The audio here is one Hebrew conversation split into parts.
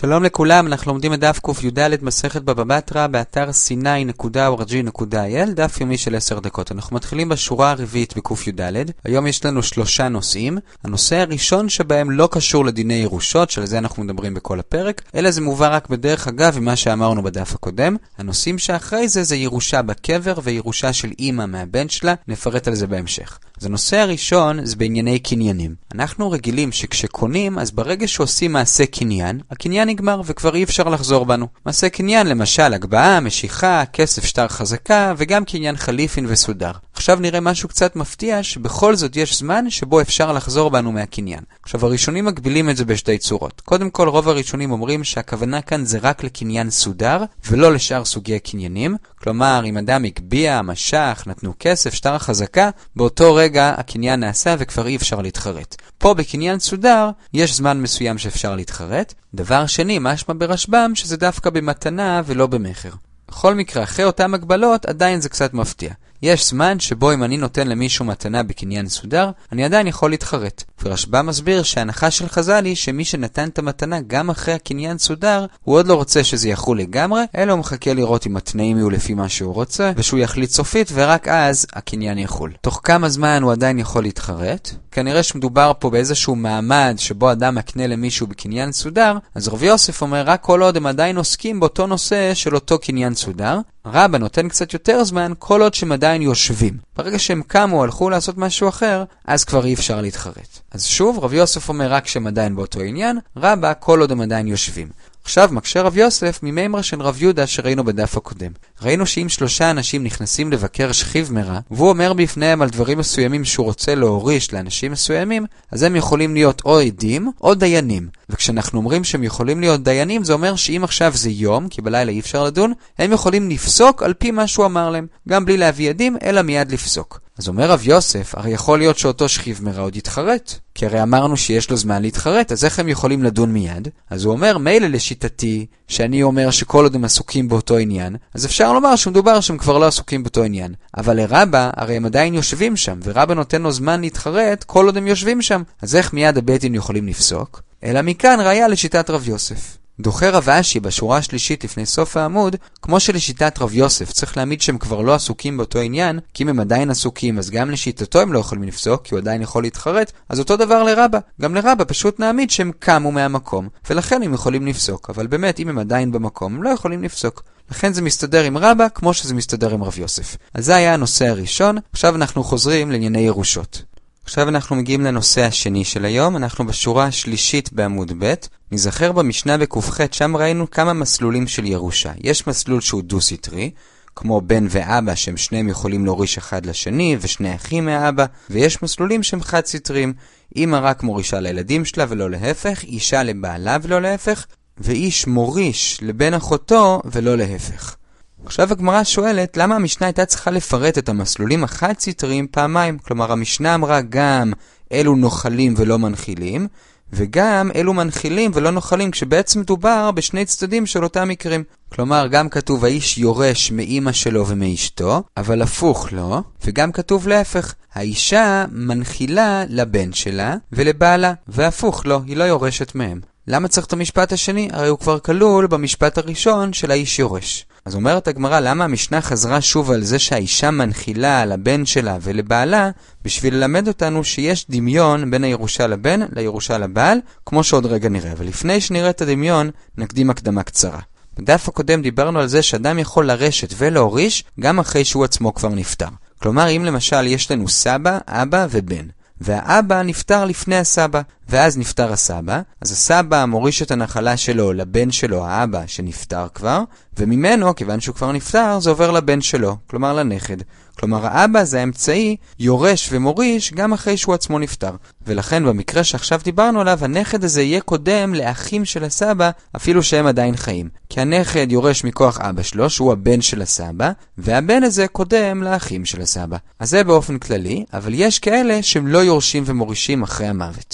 שלום לכולם, אנחנו לומדים את דף ק"ד מסכת בבא בתרא באתר sinai.org.il, דף יומי של 10 דקות. אנחנו מתחילים בשורה הרביעית בק"ד. היום יש לנו 3 נושאים. הנושא הראשון שבהם לא קשור לדיני ירושות, של זה אנחנו מדברים בכל הפרק, אלא זה מובא רק בדרך אגב ממה שאמרנו בדף הקודם. הנושאים שאחרי זה ירושה בקבר וירושה של אמא מהבן שלה, נפרט על זה בהמשך. אז הנושא הראשון זה בענייני קניינים. אנחנו רגילים שכשקונים, אז ברגע שעושים מעשה קניין, הקניין נגמר וכבר אי אפשר לחזור בנו. מעשה קניין למשל הגבהה, משיכה, כסף שטר חזקה וגם קניין חליפין וסודר. עכשיו נראה משהו קצת מפתיע שבכל זאת יש זמן שבו אפשר לחזור בנו מהקניין. עכשיו הראשונים מגבילים את זה בשתי צורות. קודם כל רוב הראשונים אומרים שהכוונה כאן זה רק לקניין סודר ולא לשאר סוגי הקניינים. כלומר אם אדם הגביע, משך, נתנו כסף, שטר חזקה, באותו רגע הקניין נעשה וכבר אי אפשר להתחרט. פה בקניין סודר יש זמן מסוים שאפשר להתחרט. דבר שני, משמע ברשב"ם שזה דווקא במתנה ולא במחר. בכל מקרה, אחרי אותם הגבלות, עדיין זה קצת מפתיע. יש זמן שבו אם אני נותן למישהו מתנה בקניין סודר, אני עדיין יכול להתחרט. ורשב"ם מסביר שההנחה של חז"ל היא שמי שנתן את המתנה גם אחרי הקניין סודר, הוא עוד לא רוצה שזה יחול לגמרי, אלא הוא מחכה לראות אם התנאים יהיו לפי מה שהוא רוצה, ושהוא יחליט סופית, ורק אז הקניין יחול. תוך כמה זמן הוא עדיין יכול להתחרט? כנראה שמדובר פה באיזשהו מעמד שבו אדם מקנה למישהו בקניין סודר, אז רב יוסף אומר רק כל עוד הם עדיין עוסקים באותו נושא של אותו קניין סודר. רבא נותן קצת יותר זמן כל עוד שהם עדיין יושבים. ברגע שהם קמו הלכו לעשות משהו אחר, אז כבר אי אפשר להתחרט. אז שוב, רב יוסף אומר רק שהם עדיין באותו עניין, רבא כל עוד הם עדיין יושבים. עכשיו מקשה רב יוסף ממימרה של רב יהודה שראינו בדף הקודם. ראינו שאם 3 אנשים נכנסים לבקר שכיב מרע, והוא אומר בפניהם על דברים מסוימים שהוא רוצה להוריש לאנשים מסוימים, אז הם יכולים להיות או עדים או דיינים. וכשאנחנו אומרים שהם יכולים להיות דיינים, זה אומר שאם עכשיו זה יום, כי בלילה אי אפשר לדון, הם יכולים לפסוק על פי מה שהוא אמר להם, גם בלי להביא עדים, אלא מיד לפסוק. אז אומר רב יוסף, הרי יכול להיות שאותו שכיב מרע עוד יתחרט. כי הרי אמרנו שיש לו זמן להתחרט, אז איך הם יכולים לדון מיד? אז הוא אומר, מילא לשיטתי, שאני אומר שכל עוד הם עסוקים באותו עניין, אז אפשר לומר שמדובר שהם כבר לא עסוקים באותו עניין. אבל לרבא, הרי הם עדיין יושבים שם, ורבא נותן לו זמן להתחרט כל עוד הם יושבים שם. אז איך מיד הבית דין יכולים לפסוק? אלא מכאן ראיה לשיטת רב יוסף. דוחה רב אשי בשורה השלישית לפני סוף העמוד, כמו שלשיטת רב יוסף צריך להעמיד שהם כבר לא עסוקים באותו עניין, כי אם הם עדיין עסוקים אז גם לשיטתו הם לא יכולים לפסוק, כי הוא עדיין יכול להתחרט, אז אותו דבר לרבא. גם לרבא פשוט נעמיד שהם קמו מהמקום, ולכן הם יכולים לפסוק, אבל באמת אם הם עדיין במקום הם לא יכולים לפסוק. לכן זה מסתדר עם רבא כמו שזה מסתדר עם רב יוסף. אז זה היה הנושא הראשון. עכשיו אנחנו חוזרים לענייני ירושות. עכשיו אנחנו מגיעים לנושא השני של היום, אנחנו בשורה השלישית בעמוד ב'. נזכר במשנה בק"ח, שם ראינו כמה מסלולים של ירושה. יש מסלול שהוא דו-סטרי, כמו בן ואבא שהם שניהם יכולים להוריש אחד לשני, ושני אחים מהאבא, ויש מסלולים שהם חד-סטריים, אמא רק מורישה לילדים שלה ולא להפך, אישה לבעלה ולא להפך, ואיש מוריש לבן אחותו ולא להפך. עכשיו הגמרא שואלת, למה המשנה הייתה צריכה לפרט את המסלולים החד-סטריים פעמיים? כלומר, המשנה אמרה גם אלו נוחלים ולא מנחילים, וגם אלו מנחילים ולא נוחלים, כשבעצם מדובר בשני צדדים של אותם מקרים. כלומר, גם כתוב האיש יורש מאמא שלו ומאשתו, אבל הפוך לא, וגם כתוב להפך, האישה מנחילה לבן שלה ולבעלה, והפוך לא, היא לא יורשת מהם. למה צריך את המשפט השני? הרי הוא כבר כלול במשפט הראשון של האיש יורש. אז אומרת הגמרא, למה המשנה חזרה שוב על זה שהאישה מנחילה לבן שלה ולבעלה, בשביל ללמד אותנו שיש דמיון בין הירושה לבן לירושה לבעל, כמו שעוד רגע נראה. ולפני שנראה את הדמיון, נקדים הקדמה קצרה. בדף הקודם דיברנו על זה שאדם יכול לרשת ולהוריש גם אחרי שהוא עצמו כבר נפטר. כלומר, אם למשל יש לנו סבא, אבא ובן, והאבא נפטר לפני הסבא, ואז נפטר הסבא, אז הסבא מוריש את הנחלה שלו לבן שלו, האבא שנפטר כבר, וממנו, כיוון שהוא כבר נפטר, זה עובר לבן שלו, כלומר לנכד. כלומר האבא זה האמצעי יורש ומוריש גם אחרי שהוא עצמו נפטר. ולכן במקרה שעכשיו דיברנו עליו, הנכד הזה יהיה קודם לאחים של הסבא, אפילו שהם עדיין חיים. כי הנכד יורש מכוח אבא שלו, שהוא הבן של הסבא, והבן הזה קודם לאחים של הסבא. אז זה באופן כללי, אבל יש כאלה שהם לא יורשים ומורישים אחרי המוות. בדף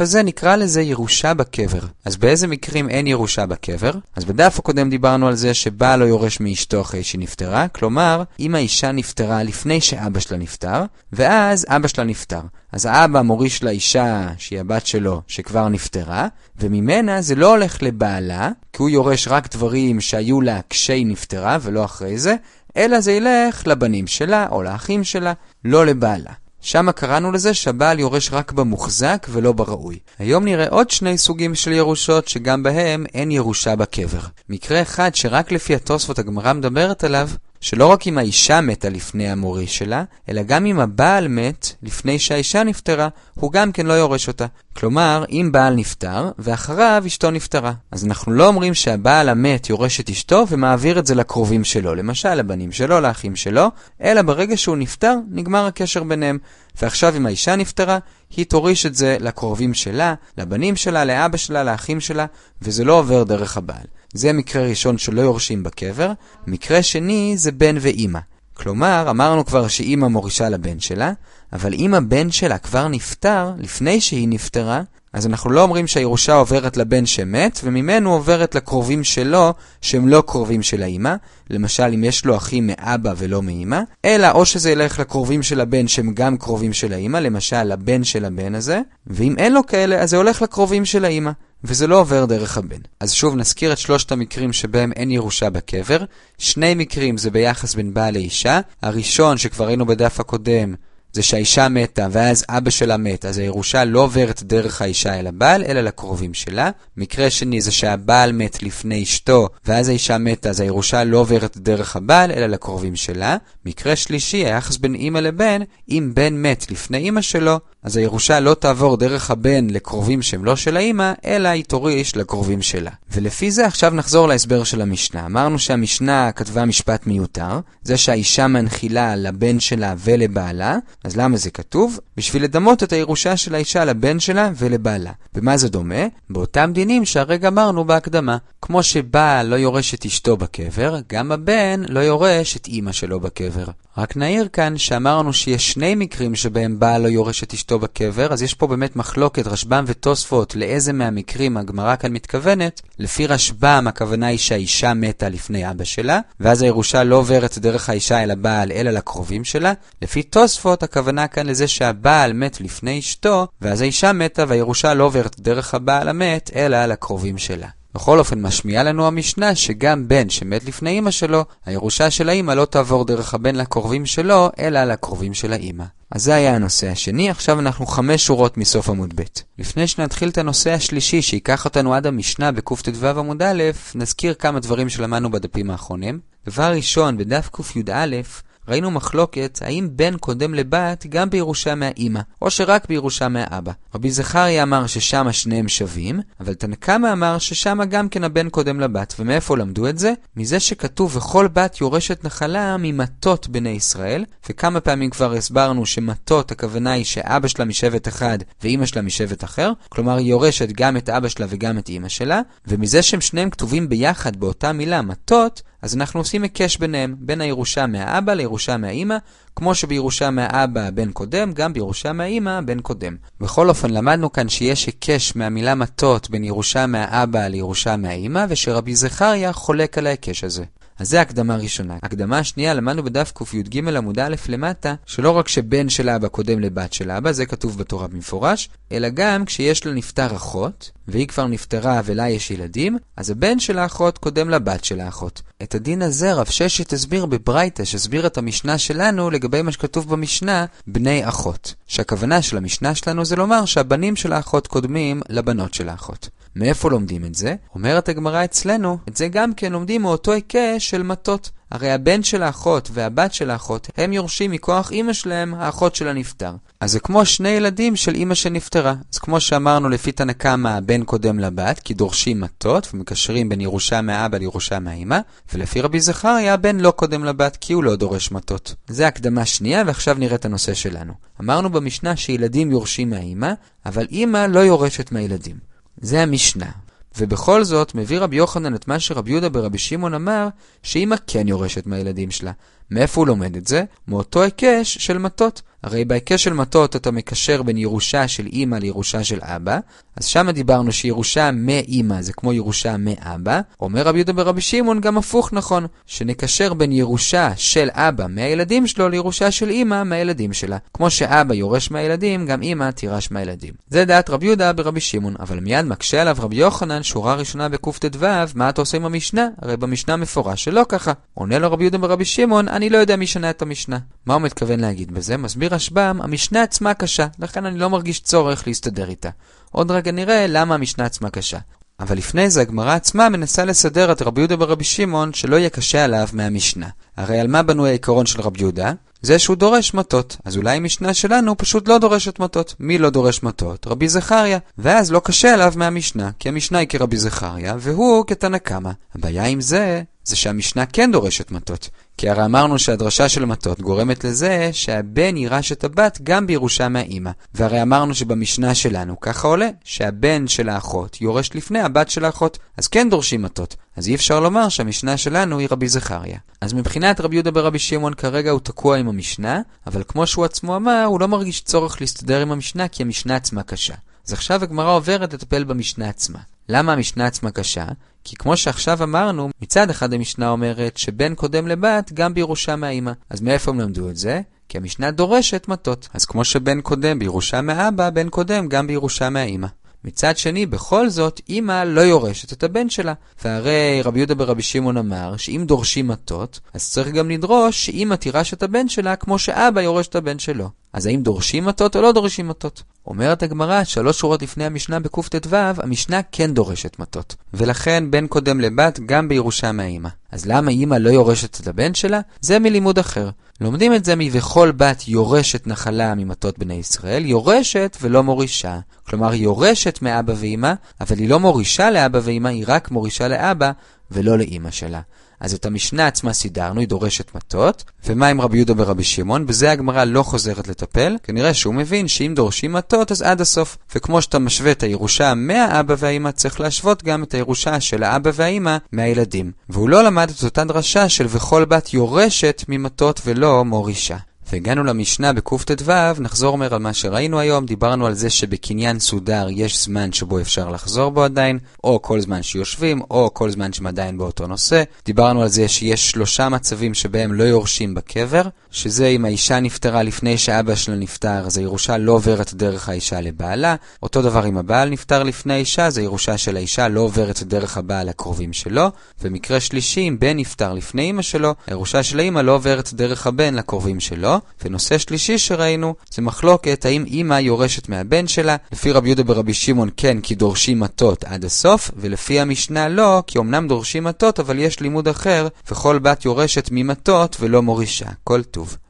הזה נקרא לזה ירושה בקבר. אז באיזה מקרים אין ירושה בקבר? אז בדף הקודם דיברנו על זה שבעל לא יורש מאשתו אחרי שהיא נפטרה, כלומר, אם האישה נפטרה לפני שאבא שלה נפטר, ואז אבא שלה נפטר. אז האבא מוריש לאישה שהיא הבת שלו שכבר נפטרה, וממנה זה לא הולך לבעלה, כי הוא יורש רק דברים שהיו לה כשהיא נפטרה ולא אחרי זה, אלא זה ילך לבנים שלה או לאחים שלה, לא לבעלה. שם קראנו לזה שהבעל יורש רק במוחזק ולא בראוי. היום נראה עוד שני סוגים של ירושות שגם בהם אין ירושה בקבר. מקרה אחד שרק לפי התוספות הגמרא מדברת עליו, שלא רק אם האישה מתה לפני המוריש שלה, אלא גם אם הבעל מת לפני שהאישה נפטרה, הוא גם כן לא יורש אותה. כלומר, אם בעל נפטר ואחריו אשתו נפטרה, אז אנחנו לא אומרים שהבעל המת יורש את אשתו ומעביר את זה לקרובים שלו, למשל לבנים שלו, לאחים שלו, אלא ברגע שהוא נפטר נגמר הקשר ביניהם. ועכשיו אם האישה נפטרה, היא תוריש את זה לקרובים שלה, לבנים שלה, לאבא שלה, לאחים שלה, וזה לא עובר דרך הבעל. זה מקרה ראשון שלא יורשים בקבר. מקרה שני זה בן ואימא. כלומר, אמרנו כבר שאימא מורישה לבן שלה, אבל אם הבן שלה כבר נפטר לפני שהיא נפטרה, אז אנחנו לא אומרים שהירושה עוברת לבן שמת, וממנו עוברת לקרובים שלו שהם לא קרובים של האמא, למשל אם יש לו אחים מאבא ולא מאמא, אלא או שזה ילך לקרובים של הבן שהם גם קרובים של האמא, למשל לבן של הבן הזה, ואם אין לו כאלה אז זה הולך לקרובים של האמא, וזה לא עובר דרך הבן. אז שוב נזכיר את שלושת המקרים שבהם אין ירושה בקבר. שני מקרים זה ביחס בין בעל לאישה. הראשון שכבר ראינו בדף הקודם, זה שהאישה מתה ואז אבא שלה מת, אז הירושה לא עוברת דרך האישה אל הבעל, אלא לקרובים שלה. מקרה שני זה שהבעל מת לפני אשתו, ואז האישה מתה, אז הירושה לא עוברת דרך הבעל, אלא לקרובים שלה. מקרה שלישי, היחס בין אמא לבן, אם בן מת לפני אמא שלו, אז הירושה לא תעבור דרך הבן לקרובים שהם לא של האמא, אלא היא תוריש לקרובים שלה. ולפי זה עכשיו נחזור להסבר של המשנה. אמרנו שהמשנה כתבה משפט מיותר, זה שהאישה מנחילה לבן שלה ולבעלה. אז למה זה כתוב? בשביל לדמות את הירושה של האישה לבן שלה ולבעלה. במה זה דומה? באותם דינים שהרגע אמרנו בהקדמה. כמו שבעל לא יורש את אשתו בקבר, גם הבן לא יורש את אמא שלו בקבר. רק נעיר כאן שאמרנו שיש שני מקרים שבהם בעל לא יורש את אשתו בקבר, אז יש פה באמת מחלוקת רשב"ם ותוספות לאיזה מהמקרים הגמרא כאן מתכוונת. לפי רשב"ם הכוונה היא שהאישה מתה לפני אבא שלה, ואז הירושה לא עוברת דרך האישה אל הבעל אלא לקרובים שלה. לפי תוספות הכוונה כאן לזה שהבעל מת לפני אשתו, ואז האישה מתה והירושה לא עוברת דרך הבעל המת אלא לקרובים שלה. בכל אופן משמיעה לנו המשנה שגם בן שמת לפני אמא שלו, הירושה של האמא לא תעבור דרך הבן לקרובים שלו, אלא לקרובים של האמא. אז זה היה הנושא השני, עכשיו אנחנו 5 שורות מסוף עמוד ב'. לפני שנתחיל את הנושא השלישי שיקח אותנו עד המשנה בקט"ו עמוד א', נזכיר כמה דברים שלמדנו בדפים האחרונים. דבר ראשון, בדף ק"א, ראינו מחלוקת האם בן קודם לבת גם בירושה מהאמא, או שרק בירושה מהאבא. רבי זכריה אמר ששם שניהם שווים, אבל תנא קמא אמר ששם גם כן הבן קודם לבת. ומאיפה למדו את זה? מזה שכתוב וכל בת יורשת נחלה ממטות בני ישראל, וכמה פעמים כבר הסברנו שמטות הכוונה היא שאבא שלה משבט אחד ואמא שלה משבט אחר, כלומר היא יורשת גם את אבא שלה וגם את אמא שלה, ומזה שהם שניהם כתובים ביחד באותה מילה מטות, אז אנחנו עושים היקש ביניהם, בין הירושה מהאבא לירושה מהאמא, כמו שבירושה מהאבא בן קודם, גם בירושה מהאמא בן קודם. בכל אופן למדנו כאן שיש היקש מהמילה מטות בין ירושה מהאבא לירושה מהאמא, ושרבי זכריה חולק על ההיקש הזה. אז זה הקדמה ראשונה. הקדמה השנייה למדנו בדף ק"ג עמוד א' למטה, שלא רק שבן של אבא קודם לבת של אבא, זה כתוב בתורה במפורש, אלא גם כשיש לה נפטר אחות, והיא כבר נפטרה ולה יש ילדים, אז הבן של האחות קודם לבת של האחות. את הדין הזה רב ששת הסביר בברייתא, שהסביר את המשנה שלנו לגבי מה שכתוב במשנה, בני אחות. שהכוונה של המשנה שלנו זה לומר שהבנים של האחות קודמים לבנות של האחות. מאיפה לומדים את זה? אומרת הגמרא אצלנו, את זה גם כן לומדים מאותו היקש של מטות. הרי הבן של האחות והבת של האחות הם יורשים מכוח אמא שלהם, האחות של הנפטר. אז זה כמו שני ילדים של אמא שנפטרה. אז כמו שאמרנו לפי תנא קמא הבן קודם לבת, כי דורשים מטות ומקשרים בין ירושה מהאבא לירושה מהאמא, ולפי רבי זכריה הבן לא קודם לבת כי הוא לא דורש מטות. זה הקדמה שנייה, ועכשיו נראה את הנושא שלנו. אמרנו במשנה שילדים יורשים מהאמא, אבל אמא לא יורשת מהילדים. זה המשנה. ובכל זאת מביא רבי יוחנן את מה שרבי יהודה ברבי שמעון אמר, שאמא כן יורשת מהילדים שלה. מאיפה הוא לומד את זה? מאותו היקש של מתות. הרי בהיקש של מתות אתה מקשר בין ירושה של אמא לירושה של אבא, אז שם דיברנו שירושה מאמא זה כמו ירושה מאבא. אומר רבי יהודה ברבי שמעון גם הפוך נכון, שנקשר בין ירושה של אבא מהילדים שלו לירושה של אמא מהילדים שלה. כמו שאבא יורש מהילדים, גם אמא תירש מהילדים. זה דעת רבי יהודה ברבי שמעון, אבל מיד מקשה עליו רבי יוחנן, שורה ראשונה בקט"ו, מה אתה עושה עם המשנה? הרי במשנה מפורש שלא ככה. עונה לו רבי יהודה ברבי שמעון, אני לא יודע מי שנה את המשנה. מה הוא מתכוון להגיד בזה? מסביר רשב"ם, המשנה עצמה קשה, לכן אני לא מרגיש צורך להסתדר איתה. עוד רגע נראה למה המשנה עצמה קשה. אבל לפני זה הגמרא עצמה מנסה לסדר את רבי יהודה ברבי שמעון שלא יהיה קשה עליו מהמשנה. הרי על מה בנוי העיקרון של רבי יהודה? זה שהוא דורש מתות. אז אולי המשנה שלנו פשוט לא דורשת מתות. מי לא דורש מתות? רבי זכריה. ואז לא קשה עליו מהמשנה, כי המשנה היא כרבי זכריה והוא כתנא קמא. הבעיה עם זה שהמשנה כן דורשת מתות. כי הרי אמרנו שהדרשה של מתות גורמת לזה שהבן יירש את הבת גם בירושה מהאמא. והרי אמרנו שבמשנה שלנו ככה עולה שהבן של האחות יורש לפני הבת של האחות. אז כן דורשים מתות. אז אי אפשר לומר שהמשנה שלנו היא רבי זכריה. אז מבחינת רבי יהודה ברבי שמעון כרגע הוא תקוע עם המשנה, אבל כמו שהוא עצמו אמר, הוא לא מרגיש צורך להסתדר עם המשנה כי המשנה עצמה קשה. אז עכשיו הגמרא עוברת לטפל במשנה עצמה. למה המשנה עצמה קשה? כי כמו שעכשיו אמרנו, מצד אחד המשנה אומרת שבן קודם לבת גם בירושה מהאמא. אז מאיפה הם למדו את זה? כי המשנה דורשת מתות. אז כמו שבן קודם בירושה מהאבא, בן קודם גם בירושה מהאמא. מצד שני, בכל זאת, אמא לא יורשת את הבן שלה. והרי רבי יהודה ברבי שמעון אמר שאם דורשים מתות, אז צריך גם לדרוש שאמא תירש את הבן שלה כמו שאבא יורש את הבן שלו. אז האם דורשים מתות או לא דורשים מתות? אומרת הגמרא, 3 שורות לפני המשנה בקט"ו, המשנה כן דורשת מתות. ולכן בן קודם לבת גם בירושה מהאמא. אז למה אמא לא יורשת את הבן שלה? זה מלימוד אחר. לומדים את זה מבכל בת יורשת נחלה ממתות בני ישראל, יורשת ולא מורישה. כלומר, היא יורשת מאבא ואמא, אבל היא לא מורישה לאבא ואמא, היא רק מורישה לאבא ולא לאמא שלה. אז את המשנה עצמה סידרנו, היא דורשת מתות. ומה עם רבי יהודה ברבי שמעון? בזה הגמרא לא חוזרת לטפל. כנראה שהוא מבין שאם דורשים מתות אז עד הסוף. וכמו שאתה משווה את הירושה מהאבא והאמא, צריך להשוות גם את הירושה של האבא והאמא מהילדים. והוא לא למד את אותה דרשה של וכל בת יורשת ממתות ולא מורישה. והגענו למשנה בקט"ו, נחזור אומר על מה שראינו היום, דיברנו על זה שבקניין סודר יש זמן שבו אפשר לחזור בו עדיין, או כל זמן שיושבים, או כל זמן שעדיין באותו נושא. דיברנו על זה שיש 3 מצבים שבהם לא יורשים בקבר, שזה אם האישה נפטרה לפני שאבא שלה נפטר, אז הירושה לא עוברת דרך האישה לבעלה. אותו דבר אם הבעל נפטר לפני האישה, אז הירושה של האישה לא עוברת דרך הבעל לקרובים שלו. ומקרה שלישי, אם בן נפטר לפני אמא שלו, הירושה של האמא לא עוברת דרך הבן לקרובים שלו. ונושא שלישי שראינו זה מחלוקת האם אמא יורשת מהבן שלה. לפי רבי יהודה ברבי שמעון כן, כי דורשים מתות עד הסוף, ולפי המשנה לא, כי אמנם דורשים מתות אבל יש לימוד אחר, וכל בת יורשת ממתות ולא מורישה. כל טוב.